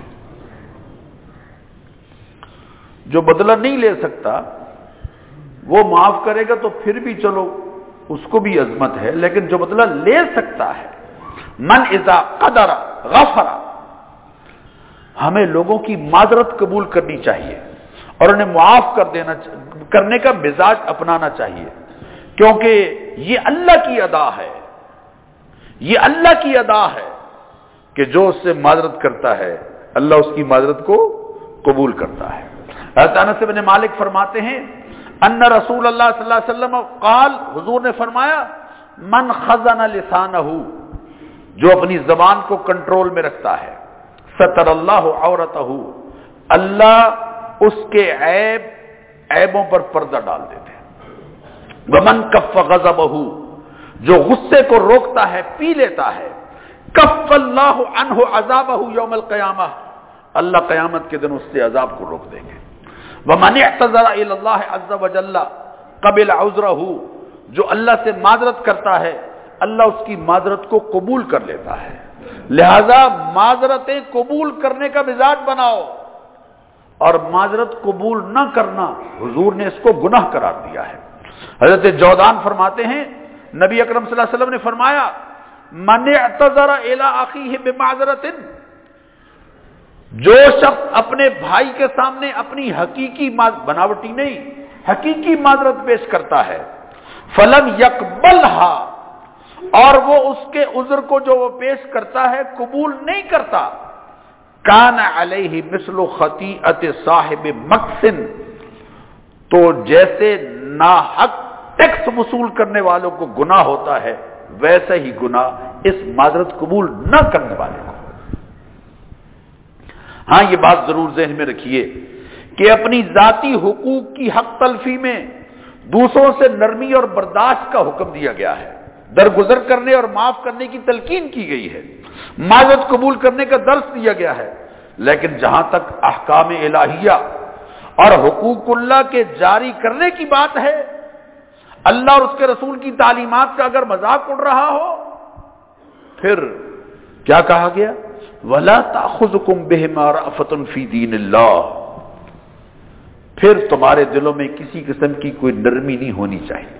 جو بدلہ نہیں لے سکتا وہ معاف کرے گا تو پھر بھی چلو اس کو بھی عظمت ہے، لیکن جو بدلہ لے سکتا ہے، من اذا قدر غفر، ہمیں لوگوں کی معذرت قبول کرنی چاہیے اور انہیں معاف کرنے کا مزاج اپنانا چاہیے، کیونکہ یہ اللہ کی ادا ہے، یہ اللہ کی ادا ہے کہ جو اس سے معذرت کرتا ہے اللہ اس کی معذرت کو قبول کرتا ہے۔ حضرت انس بن مالک فرماتے ہیں ان رسول اللہ صلی اللہ علیہ وسلم قال، حضور نے فرمایا من خزن لسانہ، جو اپنی زبان کو کنٹرول میں رکھتا ہے، ستر اللہ عورتہ، اللہ اس کے عیبوں پر پردہ ڈال دیتے ہیں۔ ومن کف غضبہ، جو غصے کو روکتا ہے پی لیتا ہے، کف اللہ عنہ عذابہ یوم القیامہ، اللہ قیامت کے دن اس سے عذاب کو روک دیں گے۔ ومن اعتذر الی اللہ عز وجل قبل عذرہ، جو اللہ سے معذرت کرتا ہے اللہ اس کی معذرت کو قبول کر لیتا ہے. لہذا معذرتیں قبول کرنے کا مزاج بناؤ، اور معذرت قبول نہ کرنا حضور نے اس کو گناہ قرار دیا ہے. حضرت جودان فرماتے ہیں نبی اکرم صلی اللہ علیہ وسلم نے فرمایا من اعتذر الی اخیہ بمعذرۃ، جو شخص اپنے بھائی کے سامنے اپنی حقیقی بناوٹی نہیں حقیقی معذرت پیش کرتا ہے، فلم یقبلھا، اور وہ اس کے عذر کو جو وہ پیش کرتا ہے قبول نہیں کرتا، کان علیہ مثل خطیئت صاحب مقسن، تو جیسے ناحق ٹیکس وصول کرنے والوں کو گناہ ہوتا ہے ویسا ہی گناہ اس معذرت قبول نہ کرنے والے کو. ہاں یہ بات ضرور ذہن میں رکھیے کہ اپنی ذاتی حقوق کی حق تلفی میں دوسروں سے نرمی اور برداشت کا حکم دیا گیا ہے، درگزر کرنے اور معاف کرنے کی تلقین کی گئی ہے، معذرت قبول کرنے کا درس دیا گیا ہے. لیکن جہاں تک احکام الہیہ اور حقوق اللہ کے جاری کرنے کی بات ہے، اللہ اور اس کے رسول کی تعلیمات کا اگر مذاق اڑ رہا ہو، پھر کیا کہا گیا؟ وَلَا تَأْخُذُكُمْ بِهِمَا رَأْفَةٌ فِي دِينِ اللَّهِ، پھر تمہارے دلوں میں کسی قسم کی کوئی نرمی نہیں ہونی چاہیے.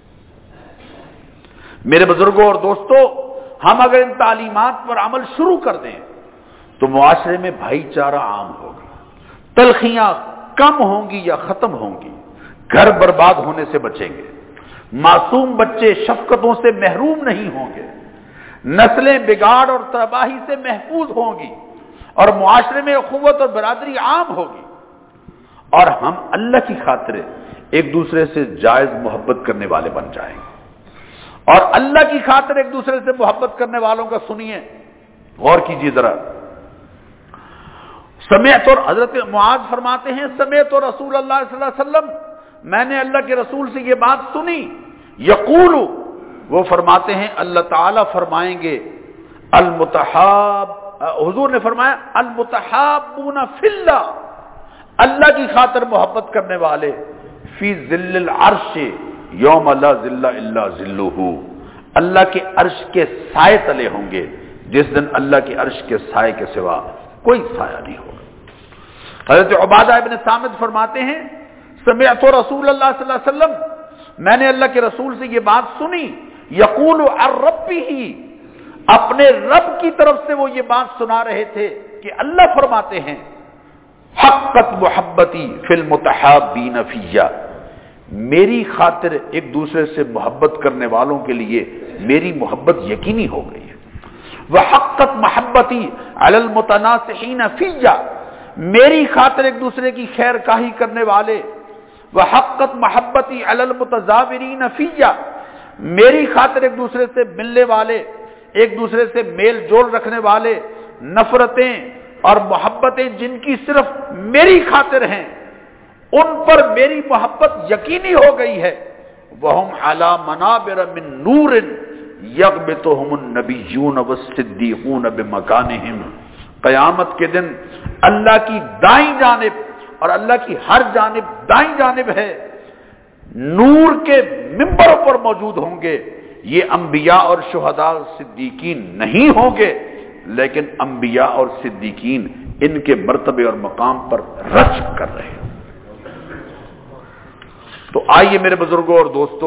میرے بزرگوں اور دوستو، ہم اگر ان تعلیمات پر عمل شروع کر دیں تو معاشرے میں بھائی چارہ عام ہوگا، تلخیاں کم ہوں گی یا ختم ہوں گی، گھر برباد ہونے سے بچیں گے، معصوم بچے شفقتوں سے محروم نہیں ہوں گے، نسلیں بگاڑ اور تباہی سے محفوظ ہوں گی، اور معاشرے میں اخوت اور برادری عام ہوگی، اور ہم اللہ کی خاطر ایک دوسرے سے جائز محبت کرنے والے بن جائیں گے. اور اللہ کی خاطر ایک دوسرے سے محبت کرنے والوں کا سنیے، غور کیجیے ذرا. سمعت، اور حضرت معاذ فرماتے ہیں سمعت رسول اللہ صلی اللہ علیہ وسلم، میں نے اللہ کے رسول سے یہ بات سنی، یقول، وہ فرماتے ہیں اللہ تعالیٰ فرمائیں گے حضور نے فرمایا المتحابون فی اللہ، اللہ کی خاطر محبت کرنے والے، فی ظل العرش یوم لا ظل الا ظلہ، اللہ کے عرش کے سائے تلے ہوں گے جس دن اللہ کے عرش کے سائے کے سوا کوئی سایہ نہیں ہوگا. حضرت عبادہ ابن صامت فرماتے ہیں سمعت رسول اللہ صلی اللہ علیہ وسلم، میں نے اللہ کے رسول سے یہ بات سنی، یقول عن ربہ، اپنے رب کی طرف سے وہ یہ بات سنا رہے تھے کہ اللہ فرماتے ہیں حقت محبتی فی المتحابین فیہ، میری خاطر ایک دوسرے سے محبت کرنے والوں کے لیے میری محبت یقینی ہو گئی ہے. وحقت محبتی علی المتناصحین فیہ، میری خاطر ایک دوسرے کی خیر کاہی کرنے والے، وحقت محبتی علی المتزاورین فیہ، میری خاطر ایک دوسرے سے ملنے والے، ایک دوسرے سے میل جول رکھنے والے، نفرتیں اور محبتیں جن کی صرف میری خاطر ہیں ان پر میری محبت یقینی ہو گئی ہے. وَهُمْ عَلَى مَنَابِرَ مِن نُورٍ يَغْبِطُهُمُ النَّبِيُّونَ وَالصِّدِّيقُونَ بِمَكَانِهِمْ، قیامت کے دن اللہ کی دائیں جانب، اور اللہ کی ہر جانب دائیں جانب ہے، نور کے ممبروں پر موجود ہوں گے. یہ انبیاء اور شہداء صدیقین نہیں ہوں گے، لیکن انبیاء اور صدیقین ان کے مرتبے اور مقام پر رچ کر رہے ہیں. تو آئیے میرے بزرگوں اور دوستو،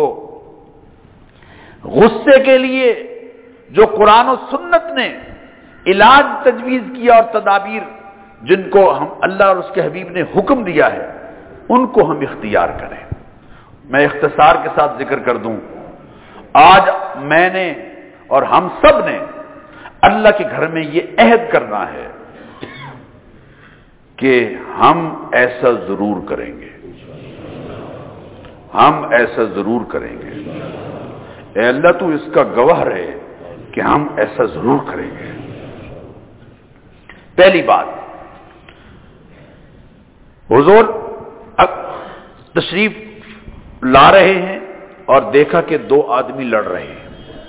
غصے کے لیے جو قرآن و سنت نے علاج تجویز کیا اور تدابیر جن کو ہم اللہ اور اس کے حبیب نے حکم دیا ہے ان کو ہم اختیار کریں. میں اختصار کے ساتھ ذکر کر دوں، آج میں نے اور ہم سب نے اللہ کے گھر میں یہ عہد کرنا ہے کہ ہم ایسا ضرور کریں گے، ہم ایسا ضرور کریں گے. اے اللہ تو اس کا گواہ رہے کہ ہم ایسا ضرور کریں گے. پہلی بات، حضور تشریف لا رہے ہیں اور دیکھا کہ دو آدمی لڑ رہے ہیں،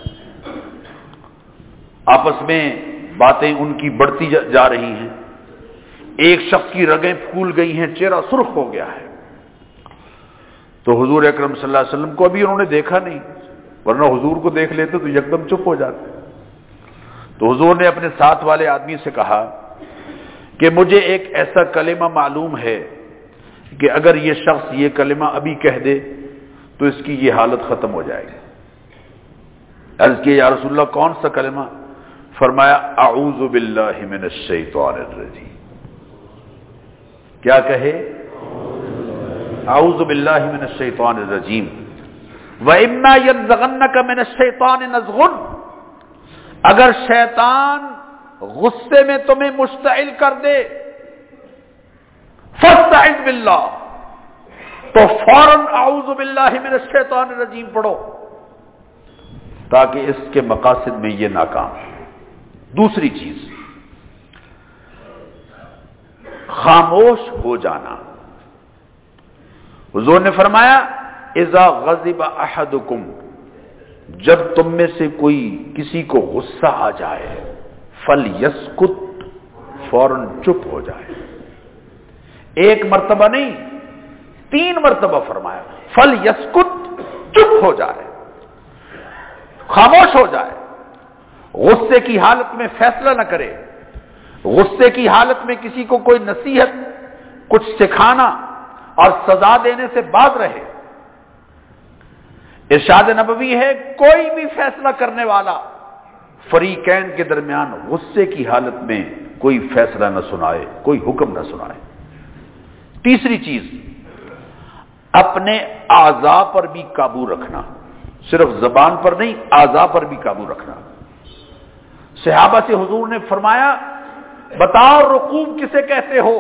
آپس میں باتیں ان کی بڑھتی جا رہی ہیں. ایک شخص کی رگیں پھول گئی ہیں، چہرہ سرخ ہو گیا ہے. تو حضور اکرم صلی اللہ علیہ وسلم کو ابھی انہوں نے دیکھا نہیں، ورنہ حضور کو دیکھ لیتے تو یکدم چپ ہو جاتے۔ تو حضور نے اپنے ساتھ والے آدمی سے کہا کہ مجھے ایک ایسا کلمہ معلوم ہے کہ اگر یہ شخص یہ کلمہ ابھی کہہ دے تو اس کی یہ حالت ختم ہو جائے گی۔ عرض کیا یا رسول اللہ کون سا کلمہ؟ فرمایا اعوذ باللہ من الشیطان الرجیم۔ کیا کہے؟ اعوذ باللہ من الشیطان الرجیم۔ وَإِمَّا يَنزَغَنَّكَ مِنَ الشَّيْطَانِ نَزْغٌ، اگر شیطان غصے میں تمہیں مشتعل کر دے فَاسْتَعِذْ بِاللَّهِ، تو فوراً اعوذ باللہ من الشیطان الرجیم پڑھو تاکہ اس کے مقاصد میں یہ ناکام ہو۔ دوسری چیز، خاموش ہو جانا۔ حضور نے فرمایا اذا غضب احدکم، جب تم میں سے کوئی کسی کو غصہ آ جائے فلیسکت، فوراً چپ ہو جائے۔ ایک مرتبہ نہیں 3 مرتبہ فرمایا فلیسکت، چپ ہو جائے، خاموش ہو جائے، غصے کی حالت میں فیصلہ نہ کرے، غصے کی حالت میں کسی کو کوئی نصیحت، کچھ سکھانا اور سزا دینے سے باز رہے۔ ارشاد نبوی ہے کوئی بھی فیصلہ کرنے والا فریقین کے درمیان غصے کی حالت میں کوئی فیصلہ نہ سنائے، کوئی حکم نہ سنائے۔ تیسری چیز، اپنے اعضاء پر بھی قابو رکھنا، صرف زبان پر نہیں، اعضاء پر بھی قابو رکھنا۔ صحابہ سے حضور نے فرمایا بتاؤ رکوع کسے کہتے ہو؟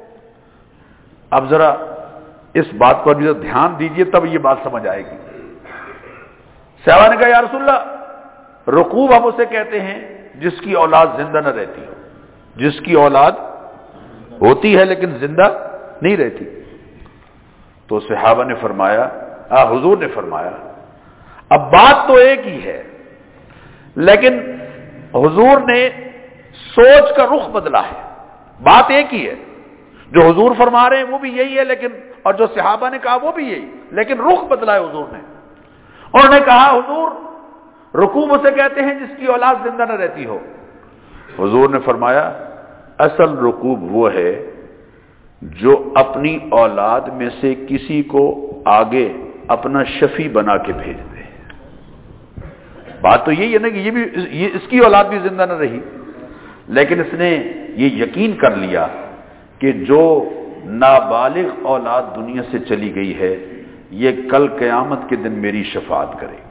اب ذرا اس بات پر بھی دھیان دیجئے تب یہ بات سمجھ آئے گی۔ صحابہ نے کہا یا رسول اللہ رکوع ہم اسے کہتے ہیں جس کی اولاد زندہ نہ رہتی ہو، جس کی اولاد ہوتی ہے لیکن زندہ نہیں رہتی۔ تو صحابہ نے فرمایا، حضور نے فرمایا اب بات تو ایک ہی ہے لیکن حضور نے سوچ کا رخ بدلا ہے۔ بات ایک ہی ہے، جو حضور فرما رہے ہیں وہ بھی یہی ہے، لیکن اور جو صحابہ نے کہا وہ بھی یہی، لیکن رخ بدلا ہے حضور نے۔ انہوں نے کہا حضور رکوع اسے کہتے ہیں جس کی اولاد زندہ نہ رہتی ہو۔ حضور نے فرمایا اصل رکوع وہ ہے جو اپنی اولاد میں سے کسی کو آگے اپنا شفیع بنا کے بھیج دے۔ بات تو یہی ہے نا کہ یہ اس کی اولاد بھی زندہ نہ رہی، لیکن اس نے یہ یقین کر لیا کہ جو نابالغ اولاد دنیا سے چلی گئی ہے یہ کل قیامت کے دن میری شفاعت کرے گی۔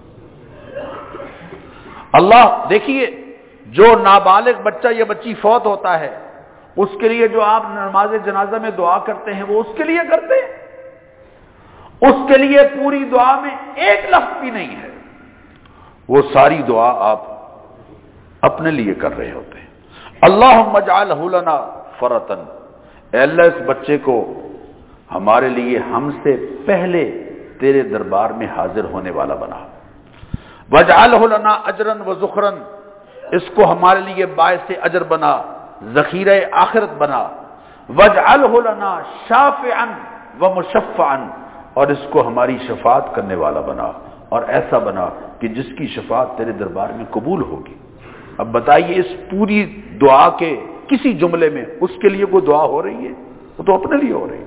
اللہ دیکھیے، جو نابالغ بچہ یا بچی فوت ہوتا ہے اس کے لیے جو آپ نماز جنازہ میں دعا کرتے ہیں وہ اس کے لیے کرتے ہیں، اس کے لیے پوری دعا میں ایک لفظ بھی نہیں ہے، وہ ساری دعا آپ اپنے لیے کر رہے ہوتے ہیں۔ اللہم اجعلہ لنا فرطن، اے اللہ اس بچے کو ہمارے لیے ہم سے پہلے تیرے دربار میں حاضر ہونے والا بنا۔ وَاجْعَلْهُ لَنَا أَجْرًا وَذُخْرًا، اس کو ہمارے لیے باعث اجر بنا، ذخیرہ آخرت بنا۔ وَاجْعَلْهُ لَنَا شَافِعًا وَمُشَفَّعًا، اور اس کو ہماری شفاعت کرنے والا بنا، اور ایسا بنا کہ جس کی شفاعت تیرے دربار میں قبول ہوگی۔ اب بتائیے اس پوری دعا کے کسی جملے میں اس کے لیے کوئی دعا ہو رہی ہے؟ وہ تو اپنے لیے ہو رہی ہے۔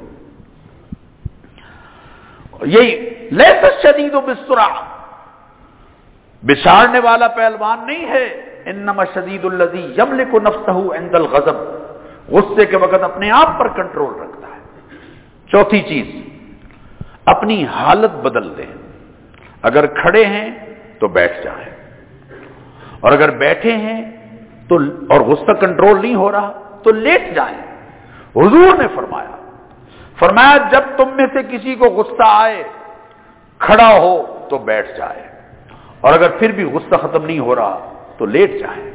یہی لیس الشدید بالسرعہ، بچھاڑنے والا پہلوان نہیں ہے، انما الشدید الذی یملک نفسہ عند الغضب، غصے کے وقت اپنے آپ پر کنٹرول رکھتا ہے۔ چوتھی چیز، اپنی حالت بدل دیں، اگر کھڑے ہیں تو بیٹھ جائیں، اور اگر بیٹھے ہیں تو اور غصہ کنٹرول نہیں ہو رہا تو لیٹ جائیں۔ حضور نے فرمایا جب تم میں سے کسی کو غصہ آئے کھڑا ہو تو بیٹھ جائے، اور اگر پھر بھی غصہ ختم نہیں ہو رہا تو لیٹ جائے،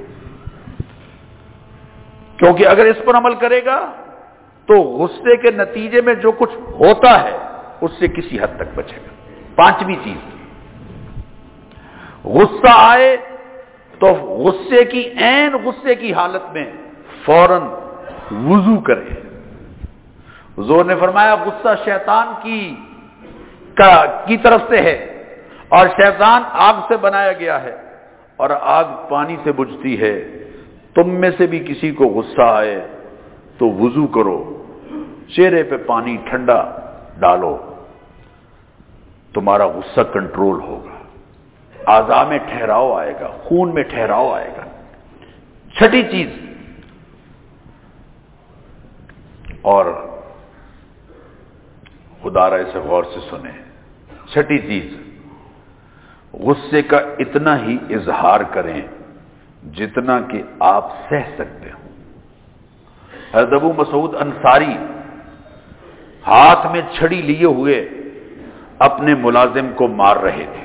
کیونکہ اگر اس پر عمل کرے گا تو غصے کے نتیجے میں جو کچھ ہوتا ہے اس سے کسی حد تک بچے گا۔ پانچویں چیز، غصہ آئے تو غصے کی عین غصے کی حالت میں فوراً وضو کرے۔ حضور نے فرمایا غصہ شیطان کی طرف سے ہے، اور شیطان آگ سے بنایا گیا ہے اور آگ پانی سے بجھتی ہے. تم میں سے بھی کسی کو غصہ آئے تو وضو کرو، چہرے پہ پانی ٹھنڈا ڈالو، تمہارا غصہ کنٹرول ہوگا، اعضاء میں ٹھہراؤ آئے گا، خون میں ٹھہراؤ آئے گا. چھٹی چیز، اور خدا را اسے غور سے سنیں، چھٹی چیز، غصے کا اتنا ہی اظہار کریں جتنا کہ آپ سہ سکتے ہو. حضرت ابو مسعود انصاری ہاتھ میں چھڑی لیے ہوئے اپنے ملازم کو مار رہے تھے،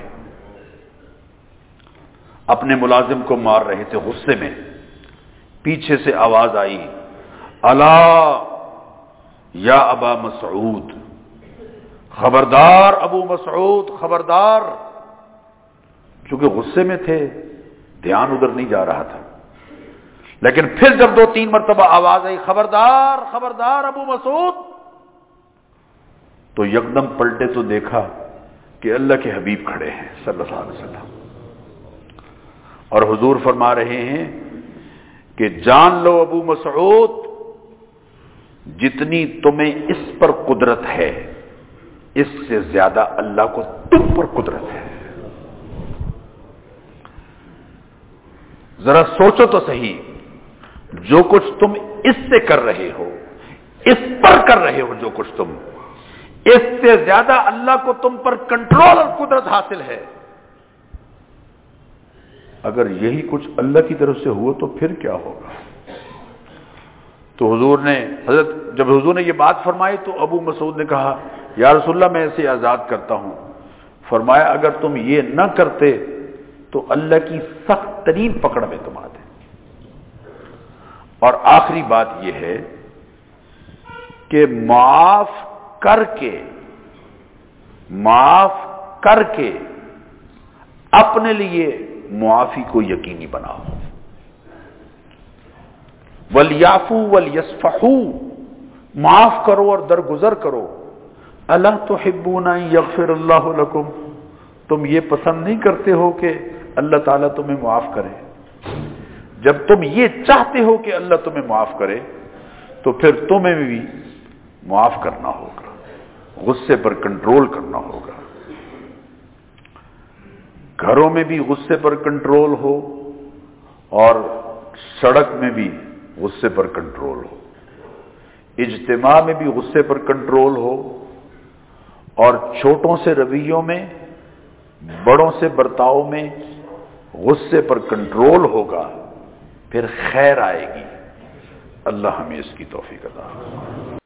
اپنے ملازم کو مار رہے تھے غصے میں. پیچھے سے آواز آئی، الا یا ابا مسعود، خبردار ابو مسعود، خبردار. چونکہ غصے میں تھے، دھیان ادھر نہیں جا رہا تھا. لیکن پھر جب 2-3 مرتبہ آواز آئی، خبردار خبردار ابو مسعود، تو یکدم پلٹے تو دیکھا کہ اللہ کے حبیب کھڑے ہیں صلی اللہ علیہ وسلم، اور حضور فرما رہے ہیں کہ جان لو ابو مسعود، جتنی تمہیں اس پر قدرت ہے اس سے زیادہ اللہ کو تم پر قدرت ہے. ذرا سوچو تو صحیح، جو کچھ تم اس سے کر رہے ہو، اس پر کر رہے ہو، جو کچھ تم، اس سے زیادہ اللہ کو تم پر کنٹرول اور قدرت حاصل ہے. اگر یہی کچھ اللہ کی طرف سے ہوا تو پھر کیا ہوگا؟ تو جب حضور نے یہ بات فرمائی تو ابو مسعود نے کہا، یا رسول اللہ میں اسے آزاد کرتا ہوں. فرمایا اگر تم یہ نہ کرتے تو اللہ کی سخت ترین پکڑ میں تم آتے. اور آخری بات یہ ہے کہ معاف کر کے اپنے لیے معافی کو یقینی بناؤ. وَلْيَعْفُوا وَلْيَصْفَحُوا، معاف کرو اور درگزر کرو. اَلَا تُحِبُّونَ أَن يَغْفِرَ اللَّهُ لَكُمْ، تم یہ پسند نہیں کرتے ہو کہ اللہ تعالیٰ تمہیں معاف کرے؟ جب تم یہ چاہتے ہو کہ اللہ تمہیں معاف کرے تو پھر تمہیں بھی معاف کرنا ہوگا، غصے پر کنٹرول کرنا ہوگا. گھروں میں بھی غصے پر کنٹرول ہو اور سڑک میں بھی غصے پر کنٹرول ہو، اجتماع میں بھی غصے پر کنٹرول ہو، اور چھوٹوں سے رویوں میں، بڑوں سے برتاؤ میں غصے پر کنٹرول ہوگا، پھر خیر آئے گی. اللہ ہمیں اس کی توفیق عطا فرمائے.